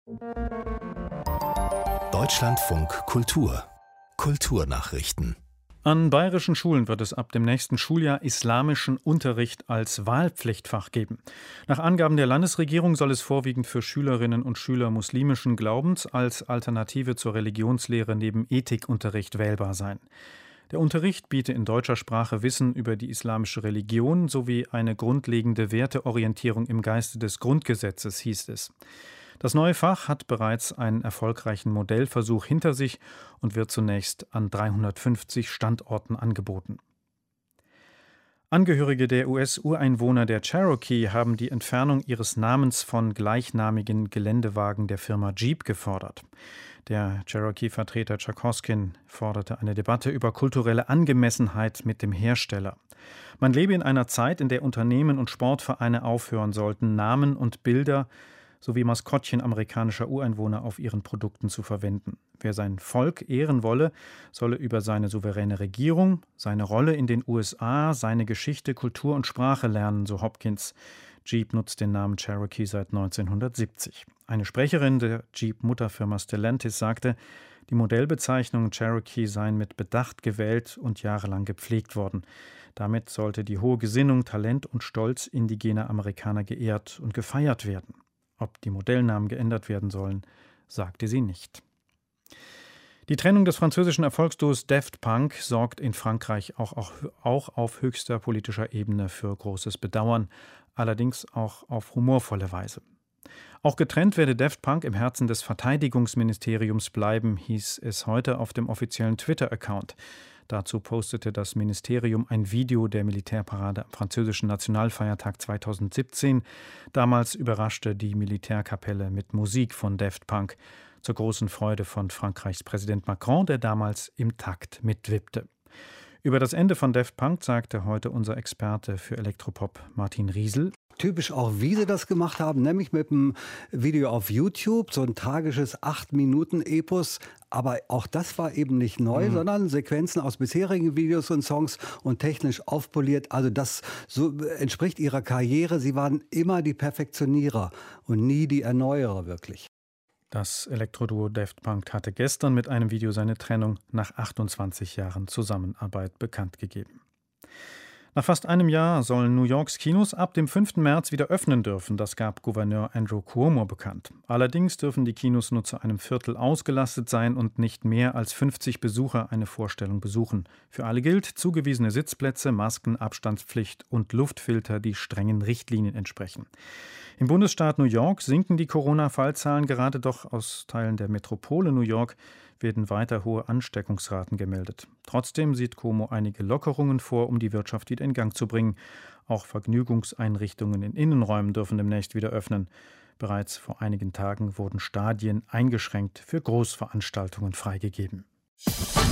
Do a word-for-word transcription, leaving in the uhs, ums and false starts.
Deutschlandfunk Kultur Kulturnachrichten. An bayerischen Schulen wird es ab dem nächsten Schuljahr islamischen Unterricht als Wahlpflichtfach geben. Nach Angaben der Landesregierung soll es vorwiegend für Schülerinnen und Schüler muslimischen Glaubens als Alternative zur Religionslehre neben Ethikunterricht wählbar sein. Der Unterricht biete in deutscher Sprache Wissen über die islamische Religion sowie eine grundlegende Werteorientierung im Geiste des Grundgesetzes, hieß es. Das neue Fach hat bereits einen erfolgreichen Modellversuch hinter sich und wird zunächst an dreihundertfünfzig Standorten angeboten. Angehörige der U S-Ureinwohner der Cherokee haben die Entfernung ihres Namens von gleichnamigen Geländewagen der Firma Jeep gefordert. Der Cherokee-Vertreter Chuck Hoskin forderte eine Debatte über kulturelle Angemessenheit mit dem Hersteller. Man lebe in einer Zeit, in der Unternehmen und Sportvereine aufhören sollten, Namen und Bilder sowie Maskottchen amerikanischer Ureinwohner auf ihren Produkten zu verwenden. Wer sein Volk ehren wolle, solle über seine souveräne Regierung, seine Rolle in den U S A, seine Geschichte, Kultur und Sprache lernen, so Hopkins. Jeep nutzt den Namen Cherokee seit neunzehnhundertsiebzig. Eine Sprecherin der Jeep-Mutterfirma Stellantis sagte, die Modellbezeichnungen Cherokee seien mit Bedacht gewählt und jahrelang gepflegt worden. Damit sollte die hohe Gesinnung, Talent und Stolz indigener Amerikaner geehrt und gefeiert werden. Ob die Modellnamen geändert werden sollen, sagte sie nicht. Die Trennung des französischen Erfolgsduos Daft Punk sorgt in Frankreich auch, auch, auch auf höchster politischer Ebene für großes Bedauern, allerdings auch auf humorvolle Weise. Auch getrennt werde Daft Punk im Herzen des Verteidigungsministeriums bleiben, hieß es heute auf dem offiziellen Twitter-Account. Dazu postete das Ministerium ein Video der Militärparade am französischen Nationalfeiertag zweitausendsiebzehn. Damals überraschte die Militärkapelle mit Musik von Daft Punk, zur großen Freude von Frankreichs Präsident Macron, der damals im Takt mitwippte. Über das Ende von Daft Punk sagte heute unser Experte für Elektropop Martin Riesel: Typisch auch, wie sie das gemacht haben, nämlich mit einem Video auf YouTube, so ein tragisches acht Minuten Epos. Aber auch das war eben nicht neu, mhm. sondern Sequenzen aus bisherigen Videos und Songs und technisch aufpoliert. Also das so entspricht ihrer Karriere. Sie waren immer die Perfektionierer und nie die Erneuerer wirklich. Das Elektroduo Daft Punk hatte gestern mit einem Video seine Trennung nach achtundzwanzig Jahren Zusammenarbeit bekannt gegeben. Nach fast einem Jahr sollen New Yorks Kinos ab dem fünften März wieder öffnen dürfen. Das gab Gouverneur Andrew Cuomo bekannt. Allerdings dürfen die Kinos nur zu einem Viertel ausgelastet sein und nicht mehr als fünfzig Besucher eine Vorstellung besuchen. Für alle gilt zugewiesene Sitzplätze, Masken, Abstandspflicht und Luftfilter, die strengen Richtlinien entsprechen. Im Bundesstaat New York sinken die Corona-Fallzahlen gerade, doch aus Teilen der Metropole New York werden weiter hohe Ansteckungsraten gemeldet. Trotzdem sieht Cuomo einige Lockerungen vor, um die Wirtschaft wieder in Gang zu bringen. Auch Vergnügungseinrichtungen in Innenräumen dürfen demnächst wieder öffnen. Bereits vor einigen Tagen wurden Stadien eingeschränkt für Großveranstaltungen freigegeben.